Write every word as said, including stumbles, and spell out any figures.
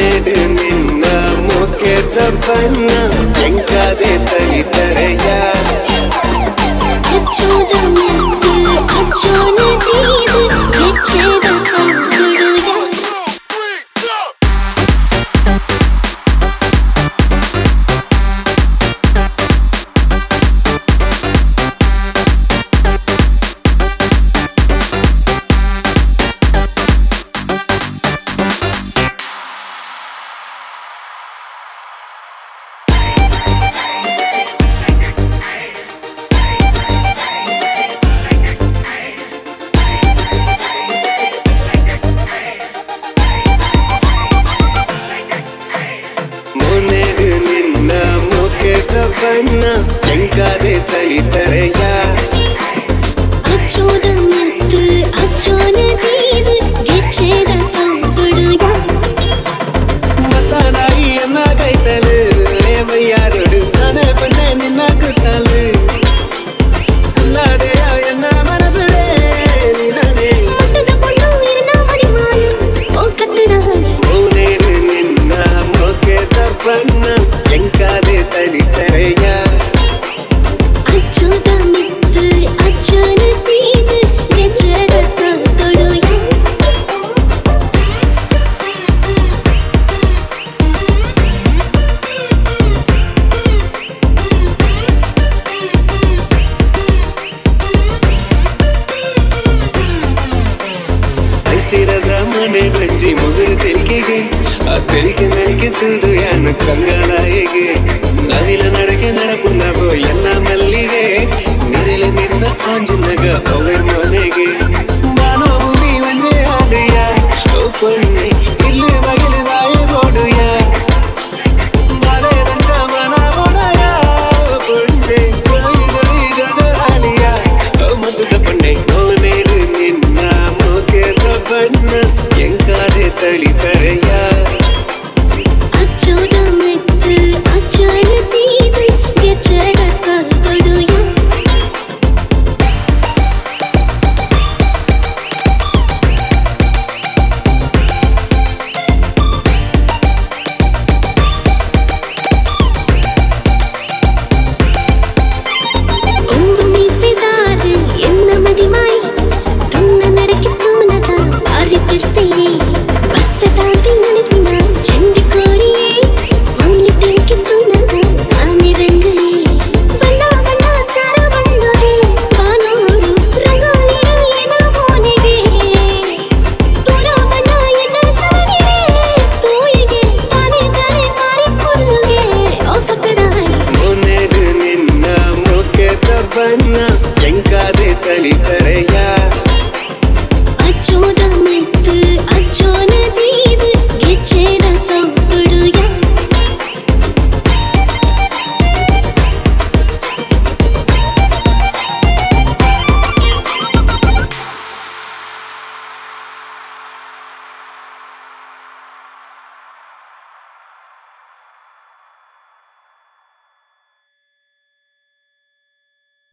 ಮುನೆಡು ನಿನ್ನ ಮುಖದ ಬಣ್ಣ ಎಂಕಾದೆ ತಳಿತರೆಯ ಅಚ್ಚೋದ ಮೆತ್ತು ಅಚ್ಚೋನ ತೀದು ಹೆಚ್ಚೇದ ಸಂಗುಡುಯ ಬಣ್ಣ ಎಂಕಾದೆ ತಳಿತರೆಯ ಅಚ್ಚೋದ ಮೆತ್ತು ಅಚ್ಚೋನ ತೀದು ಹೆಚ್ಚೇದ ಸಂಗುಡುಯ ಮತನಾಯಿಯನ್ನ ಕೈತಲು ಮೈಯಾರಡು ನಾನೇ ಬಣ್ಣೆ ನಿನ್ನ ಕುಸಲು ಕುಲ್ಲಾದೆಯ ಎನ್ನ ಮನಸುಡೆ ನಿನನೆ ಮಟ್ಟದ ಪೊಣ್ಣು ಇರನ ಮರಿಮಾನು ಓ ಕತ್ತರಾನೆ ಮುನೆಡು ನಿನ್ನ ಮುಖದ ಬಣ್ಣ ಎಂಕಾದೆ ತಳಿತರೆಯ ಅಚ್ಚೋದ ಮೆತ್ತು ಅಚ್ಚೋನ ತೀದು ಹೆಚ್ಚೇದ ಸಂಗುಡುಯ ಐಸಿರದ ಮನೆ ಬಜ್ಜಿ ಮುಗುರು ತೆಲಿಕೆಗೆ ಆ ತೆಲಿಕೆ ನನಗೆ ತೂದು ಯಾನು ಕಂಗಾಲಾಯಿಗೆ ನವಿಲ ನಡಕೆ ನಡಪು ನಗೋ ಎನ್ನ ಮಲ್ಲಿಗೆ ನಿರಲೆ ನಿನ್ನ ಆಂಜಿನಗ ಅವರ ಮನೆಗೆ